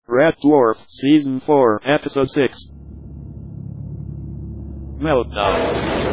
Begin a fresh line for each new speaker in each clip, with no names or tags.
Red Dwarf, Season 4, Episode 6. Meltdown.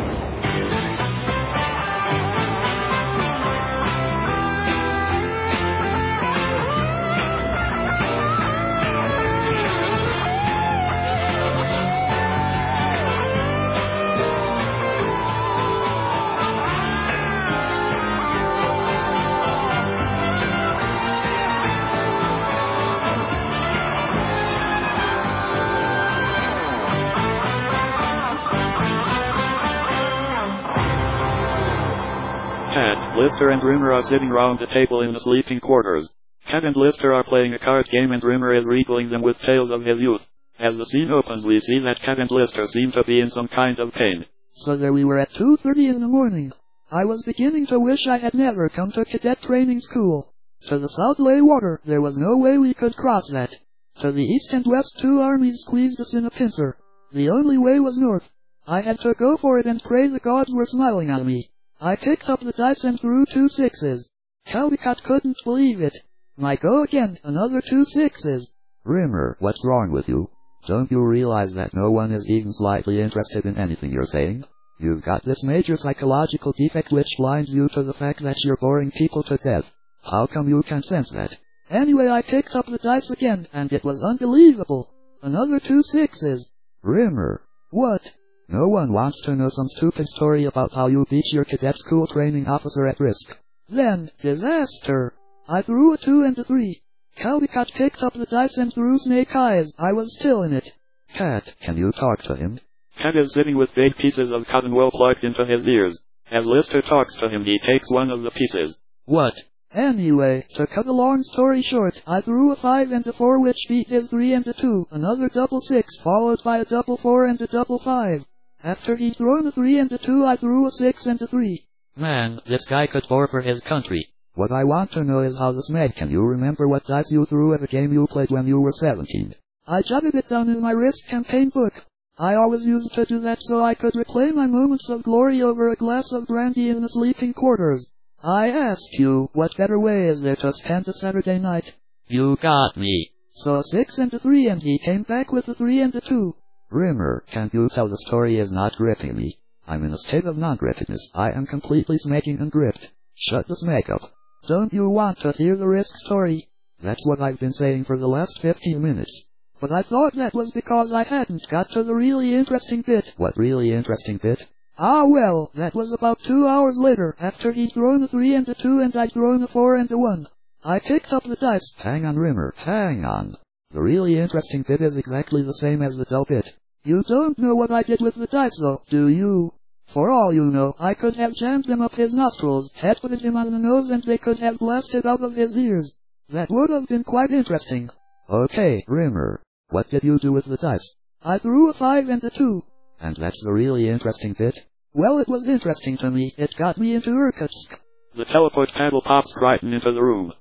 Cat, Lister and Rimmer are sitting round the table in the sleeping quarters. Cat and Lister are playing a card game and Rimmer is regaling them with tales of his youth. As the scene opens we see that Cat and Lister seem to be in some kind of pain.
So there we were at 2:30 in the morning. I was beginning to wish I had never come to cadet training school. To the south lay water, there was no way we could cross that. To the east and west two armies squeezed us in a pincer. The only way was north. I had to go for it and pray the gods were smiling on me. I picked up the dice and threw 2 6s. Caldecott couldn't believe it. My go again, another 2 6s.
Rimmer, what's wrong with you? Don't you realize that no one is even slightly interested in anything you're saying? You've got this major psychological defect which blinds you to the fact that you're boring people to death. How come you can sense that?
Anyway, I picked up the dice again, and it was unbelievable. Another 2 6s.
Rimmer.
What?
No one wants to know some stupid story about how you beat your cadet school training officer at risk.
Then, disaster. I threw a 2 and a 3. Caldecott picked up the dice and threw snake eyes. I was still in it.
Cat, can you talk to him?
Cat is sitting with big pieces of cotton wool plugged into his ears. As Lister talks to him he takes one of the pieces.
What? Anyway, to cut a long story short, I threw a 5 and a 4 which beat his 3 and a 2, another double 6 followed by a double 4 and a double 5. After he'd thrown a 3 and a 2 I threw a 6 and a 3.
Man, this guy could war for his country.
What I want to know is how this made. Can you remember what dice you threw at a game you played when you were 17?
I jotted it down in my wrist campaign book. I always used to do that so I could replay my moments of glory over a glass of brandy in the sleeping quarters. I ask you, what better way is there to spend a Saturday night?
You got me.
So a 6 and a 3 and he came back with a 3 and a 2.
Rimmer, can't you tell the story is not gripping me? I'm in a state of non-grippedness. I am completely smaking and gripped. Shut the smack up.
Don't you want to hear the risk story?
That's what I've been saying for the last 15 minutes.
But I thought that was because I hadn't got to the really interesting bit.
What really interesting bit?
Ah well, that was about 2 hours later, after he'd thrown a 3 and a 2 and I'd thrown a 4 and a 1. I picked up the dice.
Hang on, Rimmer, hang on. The really interesting bit is exactly the same as the dull bit.
You don't know what I did with the dice though, do you? For all you know, I could have jammed them up his nostrils, headbutted him on the nose and they could have blasted out of his ears. That would have been quite interesting.
Okay, Rimmer, what did you do with the dice?
I threw a 5 and a 2.
And that's the really interesting bit?
Well, it was interesting to me. It got me into Irkutsk.
The teleport paddle pops Crichton into the room.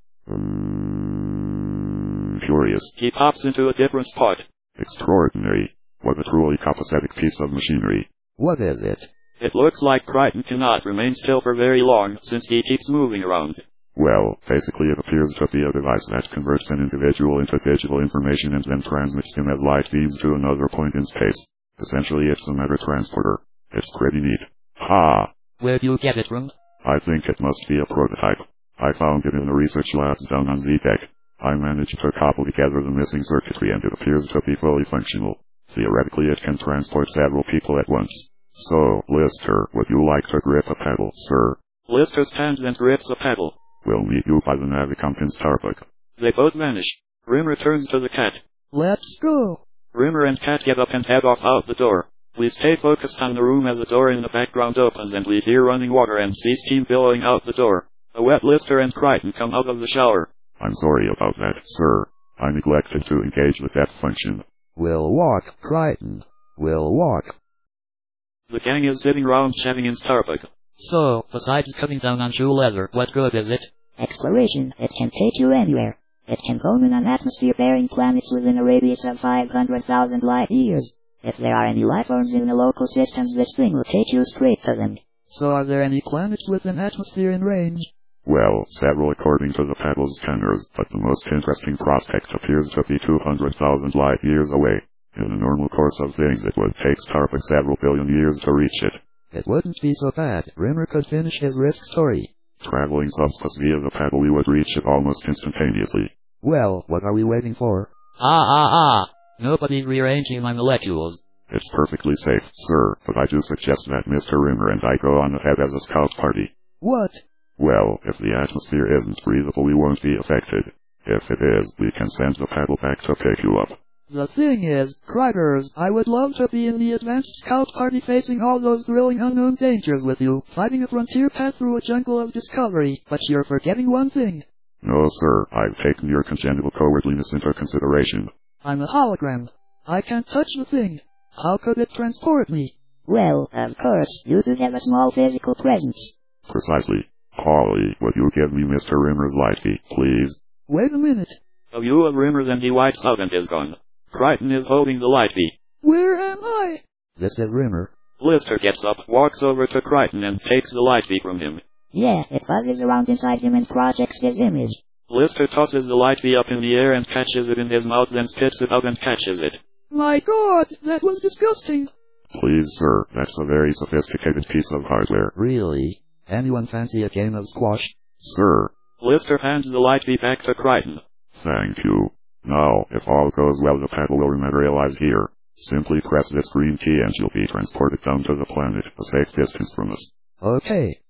Curious.
He pops into a different spot.
Extraordinary. What a truly copacetic piece of machinery.
What is it?
It looks like Crichton cannot remain still for very long, since he keeps moving around.
Well, basically it appears to be a device that converts an individual into digital information and then transmits him as light beams to another point in space. Essentially it's a matter transporter. It's pretty neat. Ha!
Where'd you get it from?
I think it must be a prototype. I found it in the research labs down on Z-Tech. I managed to cobble together the missing circuitry and it appears to be fully functional. Theoretically it can transport several people at once. So, Lister, would you like to grip a pedal, sir?
Lister stands and grips a pedal.
We'll meet you by the Navicomp in Starbuck.
They both vanish. Rimmer turns to the cat.
Let's go.
Rimmer and Cat get up and head off out the door. We stay focused on the room as a door in the background opens and we hear running water and see steam billowing out the door. A wet Lister and Crichton come out of the shower.
I'm sorry about that, sir. I neglected to engage the depth function.
We'll walk, Crichton. We'll walk.
The gang is sitting round chatting in Starbuck.
So, besides cutting down on shoe leather, what good is it?
Exploration. It can take you anywhere. It can home in on atmosphere-bearing planets within a radius of 500,000 light years. If there are any life forms in the local systems, this thing will take you straight to them.
So are there any planets with an atmosphere in range?
Well, several according to the paddle's scanners, but the most interesting prospect appears to be 200,000 light years away. In the normal course of things, it would take Starbuck several billion years to reach it.
It wouldn't be so bad. Rimmer could finish his risk story.
Traveling subspace via the paddle, we would reach it almost instantaneously.
Well, what are we waiting for?
Nobody's rearranging my molecules.
It's perfectly safe, sir, but I do suggest that Mr. Rimmer and I go on ahead as a scout party.
What?
Well, if the atmosphere isn't breathable, we won't be affected. If it is, we can send the paddle back to pick you up.
The thing is, Critters, I would love to be in the advanced scout party facing all those thrilling unknown dangers with you, fighting a frontier path through a jungle of discovery, but you're forgetting one thing.
No, sir, I've taken your congenital cowardliness into consideration.
I'm a hologram. I can't touch the thing. How could it transport me?
Well, of course, you do have a small physical presence.
Precisely. Holly, would you give me Mr. Rimmer's light key, please?
Wait a minute.
A view of Rimmer, then he wipes out and is gone. Crichton is holding the light key.
Where am I?
This is Rimmer.
Lister gets up, walks over to Crichton and takes the light key from him.
Yeah, it buzzes around inside him and projects his image.
Lister tosses the light key up in the air and catches it in his mouth, then spits it out and catches it.
My God, that was disgusting.
Please, sir, that's a very sophisticated piece of hardware.
Really? Anyone fancy a game of squash?
Sir.
Lister hands the light key back to Crichton.
Thank you. Now, if all goes well, the paddle will materialize here. Simply press this green key and you'll be transported down to the planet, a safe distance from us.
Okay.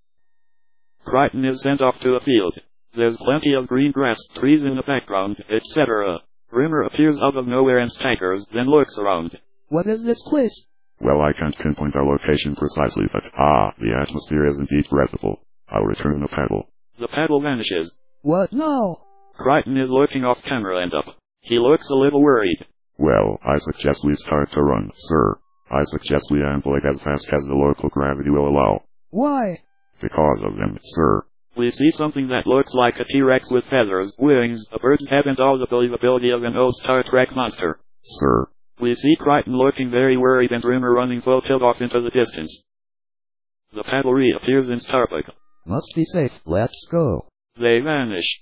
Crichton is sent off to a field. There's plenty of green grass, trees in the background, etc. Rimmer appears out of nowhere and staggers, then looks around.
What is this place?
Well, I can't pinpoint our location precisely, but the atmosphere is indeed breathable. I'll return the paddle.
The paddle vanishes.
What now?
Crichton is looking off camera and up. He looks a little worried.
Well, I suggest we start to run, sir. I suggest we ambulate as fast as the local gravity will allow.
Why?
Because of them, sir.
We see something that looks like a T-Rex with feathers, wings, a bird's head and all the believability of an old Star Trek monster.
Sir.
We see Crichton looking very worried and Rimmer running full tilt off into the distance. The paddle reappears in Starbuck.
Must be safe. Let's go.
They vanish.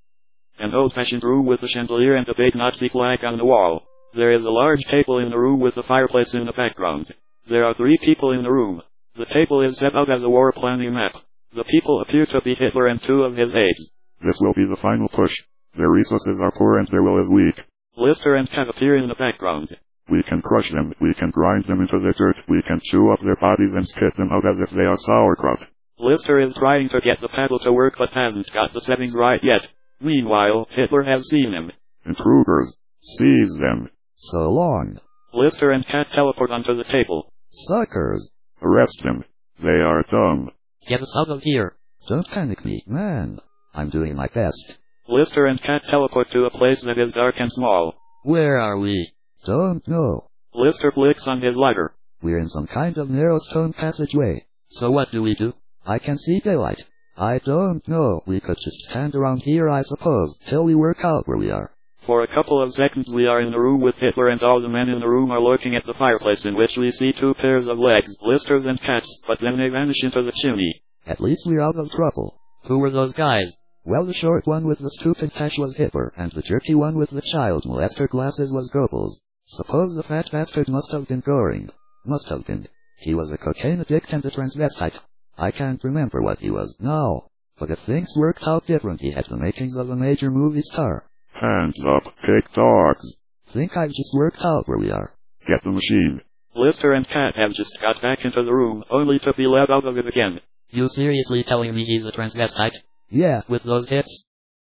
An old-fashioned room with a chandelier and a big Nazi flag on the wall. There is a large table in the room with a fireplace in the background. There are 3 people in the room. The table is set out as a war planning map. The people appear to be Hitler and 2 of his aides.
This will be the final push. Their resources are poor and their will is weak.
Lister and Cat appear in the background.
We can crush them, we can grind them into the dirt, we can chew up their bodies and spit them out as if they are sauerkraut.
Lister is trying to get the paddle to work but hasn't got the settings right yet. Meanwhile, Hitler has seen them.
Intruders. Seize them.
So long.
Lister and Cat teleport onto the table.
Suckers.
Arrest them. They are dumb.
Get us out of here.
Don't panic me, man. I'm doing my best.
Lister and Cat teleport to a place that is dark and small.
Where are we?
Don't know.
Lister flicks on his lighter.
We're in some kind of narrow stone passageway.
So what do we do?
I can see daylight. I don't know. We could just stand around here, I suppose, till we work out where we are.
For a couple of seconds we are in the room with Hitler and all the men in the room are looking at the fireplace in which we see 2 pairs of legs, Lister's and Cat's, but then they vanish into the chimney.
At least we're out of trouble.
Who were those guys?
Well, the short one with the stupid tash was Hitler, and the jerky one with the child molester glasses was Goebbels. Suppose the fat bastard must have been Goring. Must have been. He was a cocaine addict and a transvestite. I can't remember what he was now. But if things worked out different, he had the makings of a major movie star.
Hands up, big dogs.
Think I've just worked out where we are.
Get the machine.
Lister and Cat have just got back into the room, only to be let out of it again.
You seriously telling me he's a transvestite?
Yeah.
With those hips?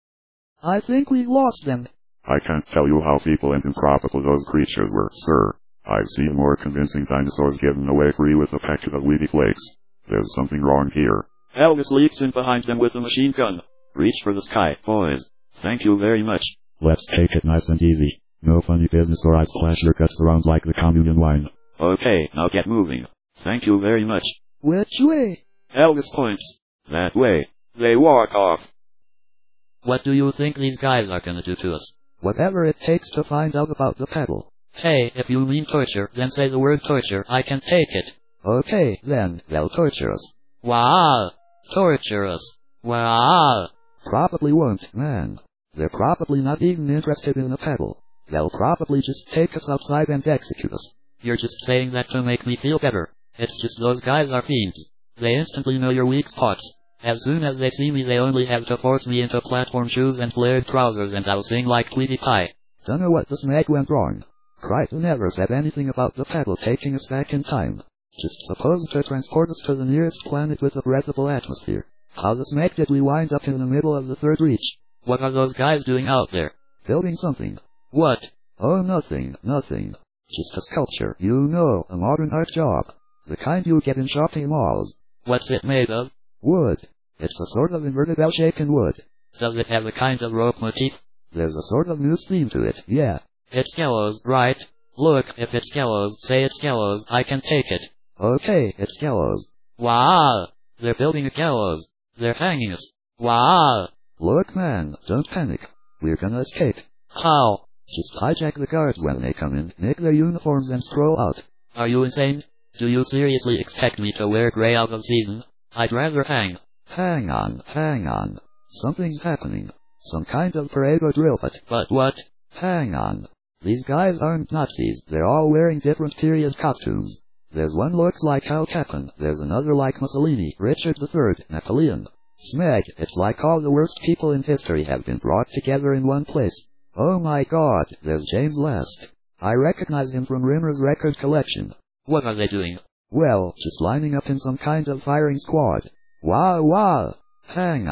I think we've lost them.
I can't tell you how feeble and improbable those creatures were, sir. I've seen more convincing dinosaurs given away free with a packet of Wheatie Flakes. There's something wrong here.
Elvis leaps in behind them with a machine gun. Reach for the sky, boys. Thank you very much.
Let's take it nice and easy. No funny business or I splash your guts around like the communion wine.
Okay, now get moving. Thank you very much.
Which way?
Elvis points. That way. They walk off.
What do you think these guys are gonna do to us?
Whatever it takes to find out about the paddle.
Hey, if you mean torture, then say the word torture, I can take it.
Okay, then, they'll torture us.
Wow! Torture us. Wow.
Probably won't, man. They're probably not even interested in the pedal. They'll probably just take us outside and execute us.
You're just saying that to make me feel better. It's just those guys are fiends. They instantly know your weak spots. As soon as they see me, they only have to force me into platform shoes and flared trousers, and I'll sing like Tweety Pie.
Dunno what the snag went wrong. Crichton never said anything about the pedal taking us back in time. Just supposed to transport us to the nearest planet with a breathable atmosphere. How the snag did we wind up in the middle of the third reach?
What are those guys doing out there?
Building something.
What?
Oh, nothing. Just a sculpture, a modern art job. The kind you get in shopping malls.
What's it made of?
Wood. It's a sort of inverted L-shapen wood.
Does it have a kind of rope motif?
There's a sort of news theme to it, yeah.
It's gallows, right? Look, if it's gallows, say it's gallows, I can take it.
Okay, it's gallows.
Wow! They're building a gallows. They're hanging us. Wow!
Look, man, don't panic. We're gonna escape.
How?
Just hijack the guards when they come in, nick their uniforms and stroll out.
Are you insane? Do you seriously expect me to wear gray out of season? I'd rather hang.
Hang on. Something's happening. Some kind of parade or drill,
But what?
Hang on. These guys aren't Nazis, they're all wearing different period costumes. There's one looks like Al Capone, there's another like Mussolini, Richard III, Napoleon. Smeg, it's like all the worst people in history have been brought together in one place. Oh my god, there's James Last. I recognize him from Rimmer's record collection.
What are they doing?
Well, just lining up in some kind of firing squad. Wow. Hang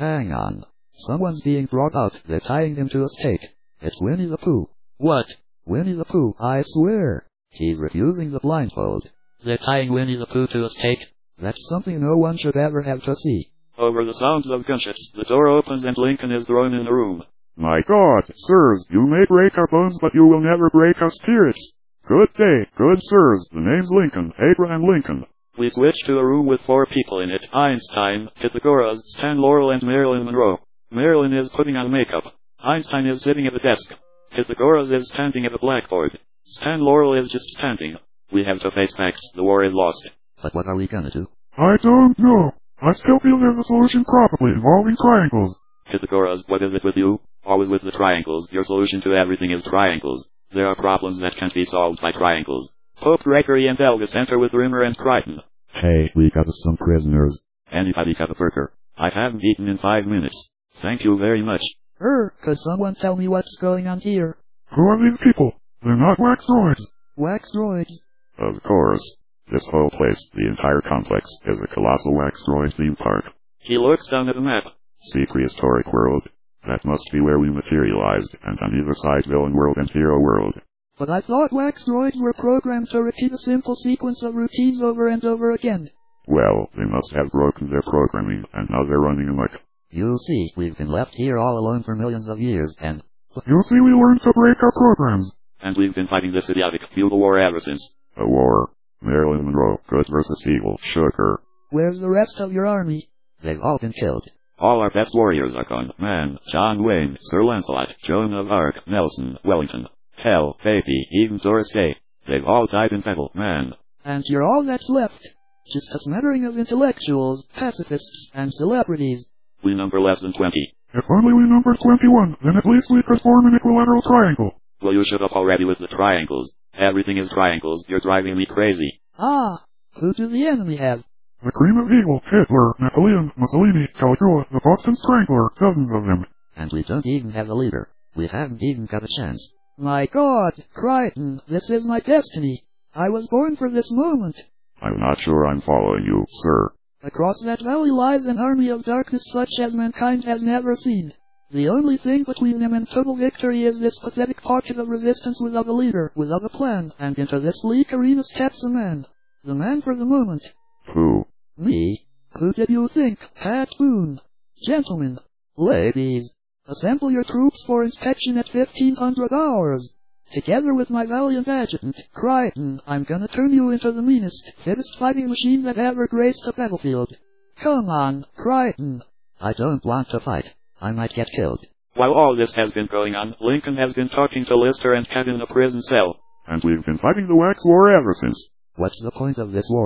on. Someone's being brought out, they're tying him to a stake. It's Winnie the Pooh.
What?
Winnie the Pooh, I swear. He's refusing the blindfold.
They're tying Winnie the Pooh to a stake?
That's something no one should ever have to see.
Over the sounds of gunshots, the door opens and Lincoln is thrown in the room.
My God, sirs, you may break our bones, but you will never break our spirits. Good day, good sirs, the name's Lincoln, Abraham Lincoln.
We switch to a room with 4 people in it: Einstein, Pythagoras, Stan Laurel and Marilyn Monroe. Marilyn is putting on makeup. Einstein is sitting at a desk. Pythagoras is standing at a blackboard. Stan Laurel is just standing. We have to face facts, the war is lost.
But what are we gonna do?
I don't know. I still feel there's a solution probably involving triangles.
Pythagoras, what is it with you? Always with the triangles. Your solution to everything is triangles. There are problems that can't be solved by triangles. Pope Gregory and Elvis enter with Rimmer and Crichton.
Hey, we got us some prisoners.
Anybody got a burger? I haven't eaten in 5 minutes. Thank you very much.
Could someone tell me what's going on here?
Who are these people? They're not wax droids.
Wax droids?
Of course. This whole place, the entire complex, is a colossal wax droid theme park.
He looks down at the map.
See prehistoric world. That must be where we materialized, and on either side villain world and hero world.
But I thought wax droids were programmed to repeat a simple sequence of routines over and over again.
Well, they must have broken their programming, and now they're running amok.
You see, we've been left here all alone for millions of years, and...
You see, we learned to break our programs.
And we've been fighting this idiotic feudal war ever since.
A war. Marilyn Monroe, good versus evil, sugar.
Where's the rest of your army?
They've all been killed.
All our best warriors are gone. Man, John Wayne, Sir Lancelot, Joan of Arc, Nelson, Wellington. Hell, baby, even Doris Day. They've all died in battle, man.
And you're all that's left. Just a smattering of intellectuals, pacifists, and celebrities.
We number less than 20.
If only we numbered 21, then at least we could form an equilateral triangle.
Well, you shut up already with the triangles. Everything is triangles. You're driving me crazy.
Ah, who do the enemy have?
The cream of evil, Hitler, Napoleon, Mussolini, Caligula, the Boston Strangler, dozens of them.
And we don't even have a leader. We haven't even got a chance.
My God, Crichton, this is my destiny. I was born for this moment.
I'm not sure I'm following you, sir.
Across that valley lies an army of darkness such as mankind has never seen. The only thing between them and total victory is this pathetic pocket of resistance without a leader, without a plan, and into this bleak arena steps a man. The man for the moment.
Who?
Me. Who did you think? Pat Boone. Gentlemen. Ladies. Assemble your troops for inspection at 1500 hours. Together with my valiant adjutant, Crichton, I'm gonna turn you into the meanest, fittest fighting machine that ever graced a battlefield. Come on, Crichton.
I don't want to fight. I might get killed.
While all this has been going on, Lincoln has been talking to Lister and Cat in a prison cell.
And we've been fighting the wax war ever since.
What's the point of this war?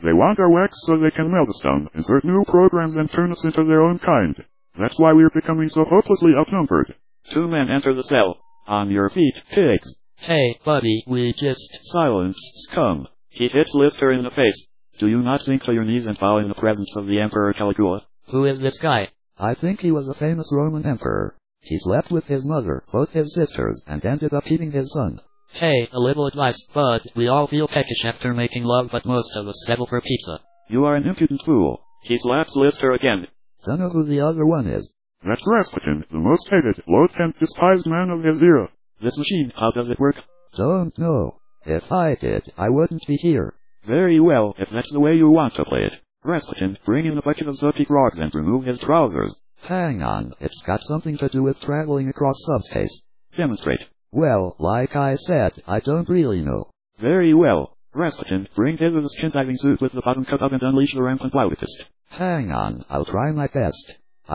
They want our wax so they can melt us down, insert new programs and turn us into their own kind. That's why we're becoming so hopelessly outnumbered.
2 men enter the cell. On your feet, pigs.
Hey, buddy, we just...
Silence, scum. He hits Lister in the face. Do you not sink to your knees and bow in the presence of the Emperor Caligula?
Who is this guy?
I think he was a famous Roman emperor. He slept with his mother, both his sisters, and ended up eating his son.
Hey, a little advice, bud. We all feel peckish after making love, but most of us settle for pizza.
You are an impudent fool. He slaps Lister again.
Dunno who the other one is.
That's Rasputin, the most hated, loathed and despised man of his era.
This machine, how does it work?
Don't know. If I did, I wouldn't be here.
Very well, if that's the way you want to play it. Rasputin, bring in a bucket of soapy frogs and remove his trousers.
Hang on, it's got something to do with traveling across subspace.
Demonstrate.
Well, like I said, I don't really know.
Very well. Rasputin, bring hither the skin diving suit with the bottom cut up and unleash the rampant Wildfist.
Hang on, I'll try my best.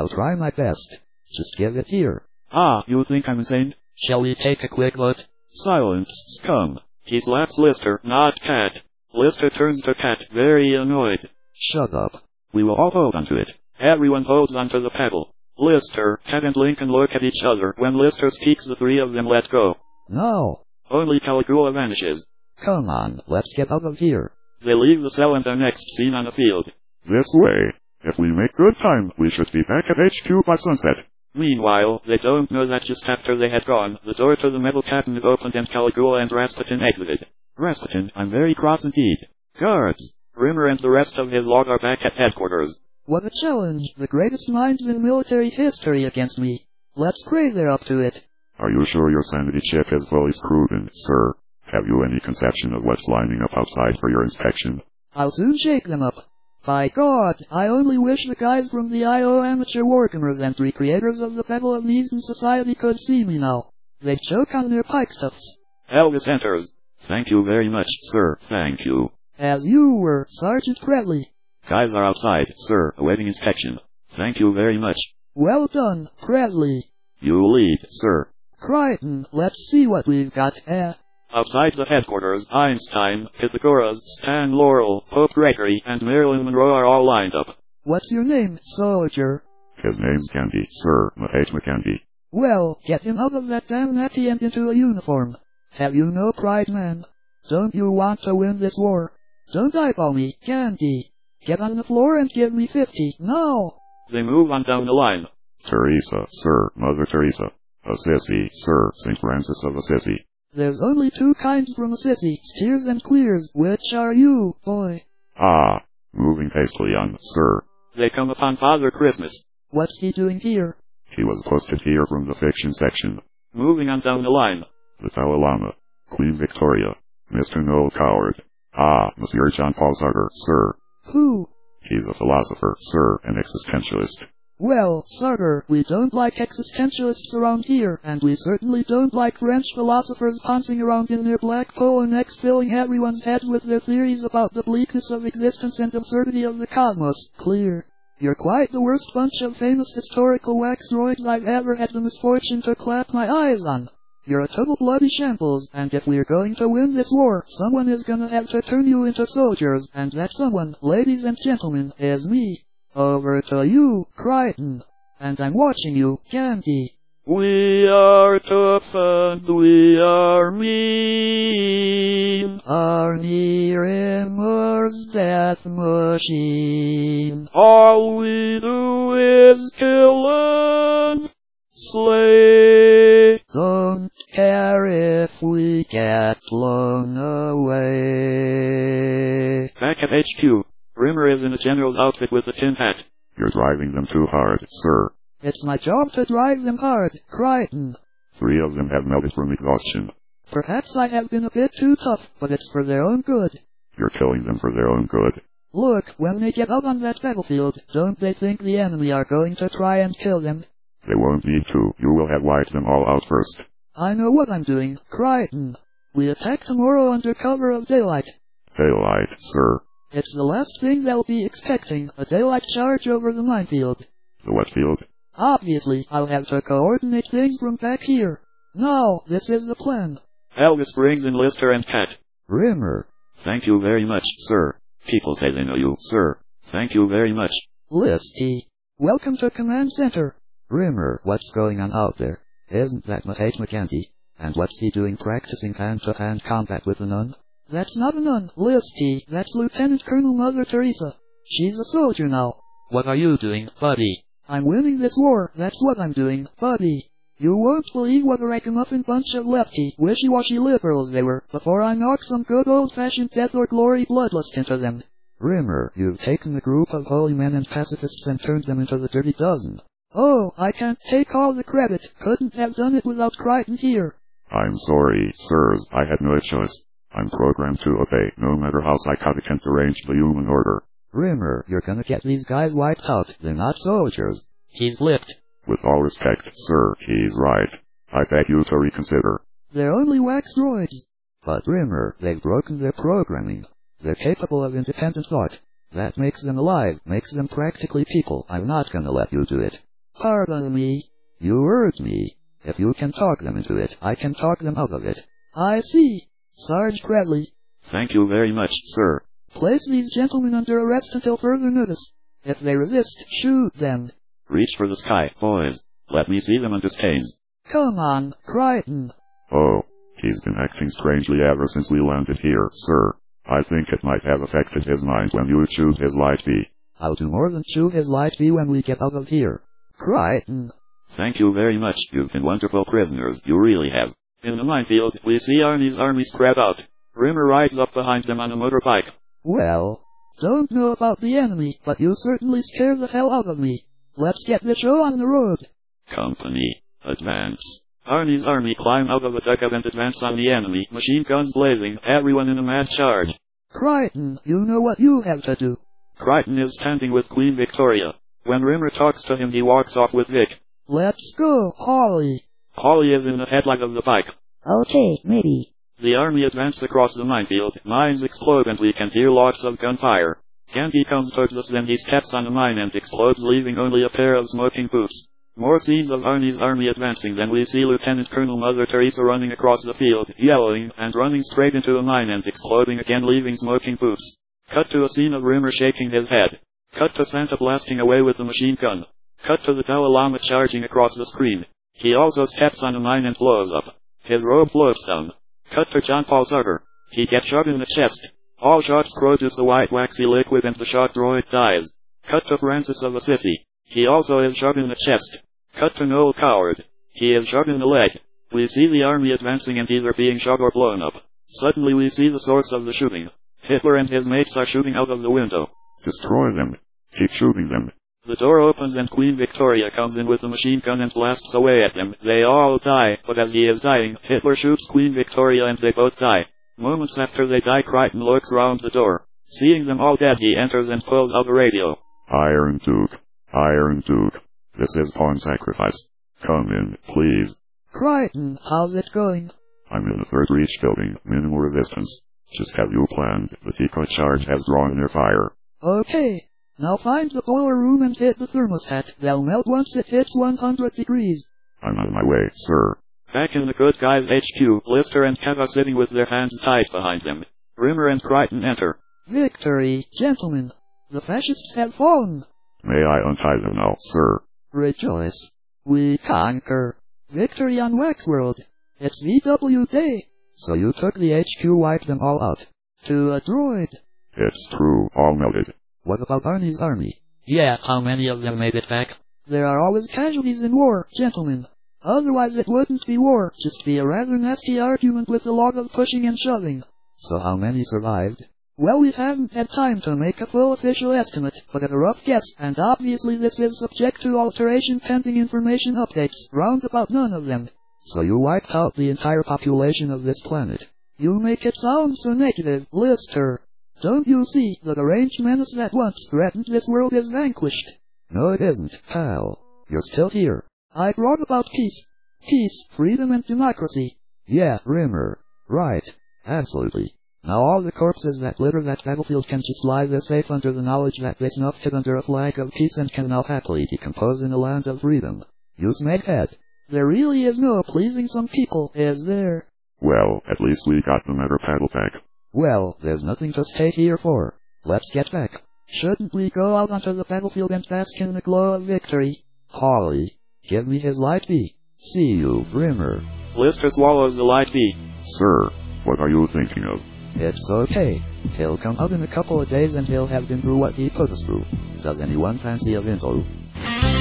Just give it here.
Ah, you think I'm insane?
Shall we take a quick vote?
Silence, scum. He slaps Lister, not Cat. Lister turns to Cat, very annoyed.
Shut up.
We will all hold onto it. Everyone holds onto the pedal. Lister, Cat and Lincoln look at each other. When Lister speaks, the 3 of them let go.
No.
Only Caligula vanishes.
Come on, let's get out of here.
They leave the cell and are next seen on the field.
This way. If we make good time, we should be back at HQ by sunset.
Meanwhile, they don't know that just after they had gone, the door to the metal cabinet opened and Caligula and Rasputin exited. Rasputin, I'm very cross indeed. Guards! Rimmer and the rest of his lot are back at headquarters.
What a challenge, the greatest minds in military history against me. Let's pray they're up to it.
Are you sure your sanity chip is fully screwed in, sir? Have you any conception of what's lining up outside for your inspection?
I'll soon shake them up. By God, I only wish the guys from the I.O. Amateur Wargamers and recreators of the Battle of the Eastern Society could see me now. They'd choke on their pike stuffs.
Elvis enters. Thank you very much, sir, thank you.
As you were, Sergeant Presley.
Guys are outside, sir, awaiting inspection. Thank you very much.
Well done, Presley.
You lead, sir.
Crichton, let's see what we've got.
Outside the headquarters, Einstein, Pythagoras, Stan Laurel, Pope Gregory, and Marilyn Monroe are all lined up.
What's your name, soldier?
His name's Candy, sir, Mahatma Gandhi.
Well, get him out of that damn nappy and into a uniform. Have you no pride, man? Don't you want to win this war? Don't eyeball me, Candy. Get on the floor and give me 50, now!
They move on down the line.
Teresa, sir, Mother Teresa. Assisi, sir, St. Francis of Assisi.
There's only 2 kinds from Assisi, steers and queers. Which are you, boy?
Ah, moving hastily on, sir.
They come upon Father Christmas.
What's he doing here?
He was posted here from the fiction section.
Moving on down the line.
The Dalai Lama, Queen Victoria, Mr. Noel Coward. Ah, Monsieur John Paul Sartre, sir.
Who?
He's a philosopher, sir, an existentialist.
Well, Sartre, we don't like existentialists around here, and we certainly don't like French philosophers pouncing around in their black polo necks filling everyone's heads with their theories about the bleakness of existence and absurdity of the cosmos. Clear. You're quite the worst bunch of famous historical wax droids I've ever had the misfortune to clap my eyes on. You're a total bloody shambles, and if we're going to win this war, someone is gonna have to turn you into soldiers, and that someone, ladies and gentlemen, is me. Over to you, Crichton. And I'm watching you, Candy.
We are tough and we are mean.
Arnie Rimmer's death machine.
All we do is kill and slay.
Don't care if we get blown away.
Back at HQ. Rimmer is in a general's outfit with a tin hat.
You're driving them too hard, sir.
It's my job to drive them hard, Crichton.
3 of them have melted from exhaustion.
Perhaps I have been a bit too tough, but it's for their own good.
You're killing them for their own good.
Look, when they get out on that battlefield, don't they think the enemy are going to try and kill them?
They won't need to. You will have wiped them all out first.
I know what I'm doing, Crichton. We attack tomorrow under cover of daylight.
Daylight, sir.
It's the last thing they'll be expecting, a daylight charge over the minefield.
The what field?
Obviously, I'll have to coordinate things from back here. Now, this is the plan.
Elvis brings in Lister and Cat.
Rimmer.
Thank you very much, sir. People say they know you, sir. Thank you very much.
Listy. Welcome to Command Center.
Rimmer, what's going on out there? Isn't that Mahate McGanty? And what's he doing practicing hand-to-hand combat with a nun?
That's not a nun, Listy. That's Lieutenant Colonel Mother Teresa. She's a soldier now.
What are you doing, buddy?
I'm winning this war, that's what I'm doing, buddy. You won't believe what a ragamuffin bunch of lefty, wishy-washy liberals they were, before I knocked some good old-fashioned death or glory bloodlust into them.
Rimmer, you've taken a group of holy men and pacifists and turned them into the Dirty Dozen.
Oh, I can't take all the credit. Couldn't have done it without Crichton here.
I'm sorry, sirs, I had no choice. I'm programmed to obey, no matter how psychotic and deranged the human order.
Rimmer, you're gonna get these guys wiped out. They're not soldiers.
He's lipped.
With all respect, sir, he's right. I beg you to reconsider.
They're only wax droids.
But Rimmer, they've broken their programming. They're capable of independent thought. That makes them alive, makes them practically people. I'm not gonna let you do it.
Pardon me.
You urge me. If you can talk them into it, I can talk them out of it.
I see. Sarge Presley.
Thank you very much, sir.
Place these gentlemen under arrest until further notice. If they resist, shoot them.
Reach for the sky, boys. Let me see them under stains.
Come on, Crichton.
Oh, he's been acting strangely ever since we landed here, sir. I think it might have affected his mind when you chewed his light bee.
I'll do more than chew his light bee when we get out of here.
Crichton.
Thank you very much. You've been wonderful prisoners. You really have. In the minefield, we see Arnie's army spread out. Rimmer rides up behind them on a motorbike.
Well, don't know about the enemy, but you certainly scare the hell out of me. Let's get the show on the road.
Company, advance. Arnie's army climb out of the dugout and advance on the enemy, machine guns blazing, everyone in a mad charge.
Crichton, you know what you have to do.
Crichton is standing with Queen Victoria. When Rimmer talks to him, he walks off with Vic.
Let's go, Holly.
Holly is in the headlight of the bike.
Okay, maybe.
The army advances across the minefield, mines explode and we can hear lots of gunfire. Candy comes towards us, then he steps on a mine and explodes, leaving only a pair of smoking boots. More scenes of Arnie's army advancing, then we see Lieutenant Colonel Mother Teresa running across the field, yelling, and running straight into a mine and exploding again, leaving smoking boots. Cut to a scene of Rimmer shaking his head. Cut to Santa blasting away with the machine gun. Cut to the Dalai Lama charging across the screen. He also steps on a mine and blows up. His robe floats down. Cut to John Paul Sartre. He gets shot in the chest. All shots produce a white waxy liquid and the shot droid dies. Cut to Francis of Assisi. He also is shot in the chest. Cut to Noel Coward. He is shot in the leg. We see the army advancing and either being shot or blown up. Suddenly we see the source of the shooting. Hitler and his mates are shooting out of the window.
Destroy them. Keep shooting them.
The door opens and Queen Victoria comes in with a machine gun and blasts away at them. They all die, but as he is dying, Hitler shoots Queen Victoria and they both die. Moments after they die, Crichton looks round the door. Seeing them all dead, he enters and pulls out a radio.
Iron Duke. Iron Duke. This is Pawn Sacrifice. Come in, please.
Crichton, how's it going?
I'm in the third reach building, minimal resistance. Just as you planned, the Tico charge has drawn their fire.
Okay. Now find the boiler room and hit the thermostat. They'll melt once it hits 100 degrees.
I'm on my way, sir.
Back in the good guys' HQ, Lister and Kev are sitting with their hands tied behind them. Rimmer and Crichton enter.
Victory, gentlemen. The fascists have fallen.
May I untie them now, sir?
Rejoice. We conquer. Victory on Waxworld. It's VW Day.
So you took the HQ, wiped them all out.
To a droid.
It's true, all melted.
What about Arnie's army?
Yeah, how many of them made it back?
There are always casualties in war, gentlemen. Otherwise it wouldn't be war, just be a rather nasty argument with a lot of pushing and shoving.
So how many survived?
Well, we haven't had time to make a full official estimate, but at a rough guess, and obviously this is subject to alteration pending information updates, round about none of them.
So you wiped out the entire population of this planet.
You make it sound so negative, Lister. Don't you see, the deranged menace that once threatened this world is vanquished?
No it isn't, pal. You're still here.
I brought about peace. Peace, freedom and democracy.
Yeah, Rimmer. Right. Absolutely. Now all the corpses that litter that battlefield can just lie there safe under the knowledge that they snuffed it under a flag of peace and can now happily decompose in a land of freedom. Use made head.
There really is no pleasing some people, is there?
Well, at least we got them at our paddle pack.
Well, there's nothing to stay here for. Let's get back.
Shouldn't we go out onto the battlefield and bask in the glow of victory?
Holly, give me his light B. See you, Brimmer.
Lister swallows the light B.
Sir, what are you thinking of?
It's okay. He'll come out in a couple of days and he'll have been through what he put us through. Does anyone fancy a Vindaloo?